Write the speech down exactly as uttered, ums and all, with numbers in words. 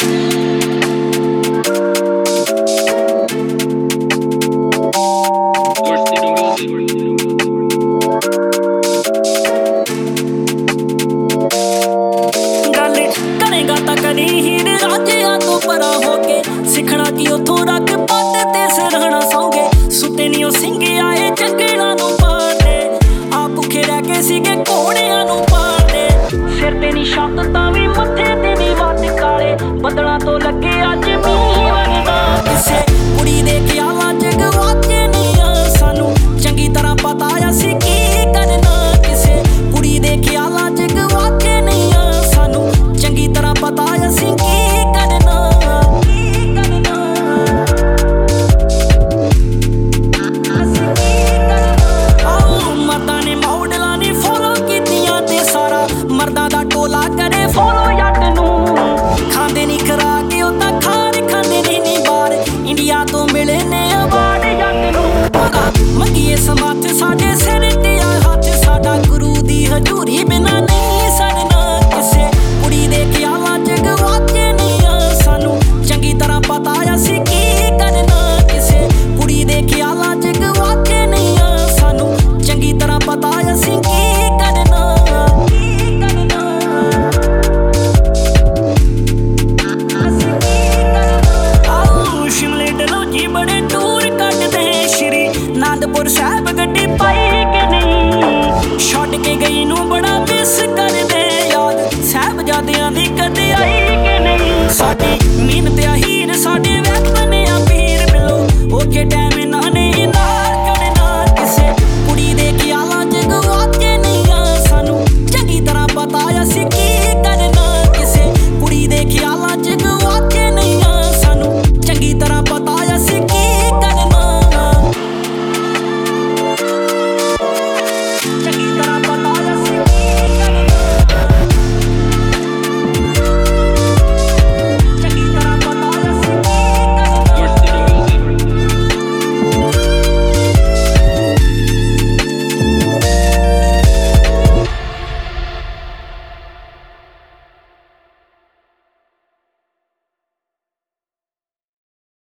सिखना कि उथों रख पट ते सिरहना सौंगे सुते नी ओ सिंगे आए जंगलां नूं पाड़दे आ भुखे रह के सीगे घोड़ियां नूं पाड़दे सिर ते नी छत्त तां वी मत्थे ते नी वट काले बदलां तो लगे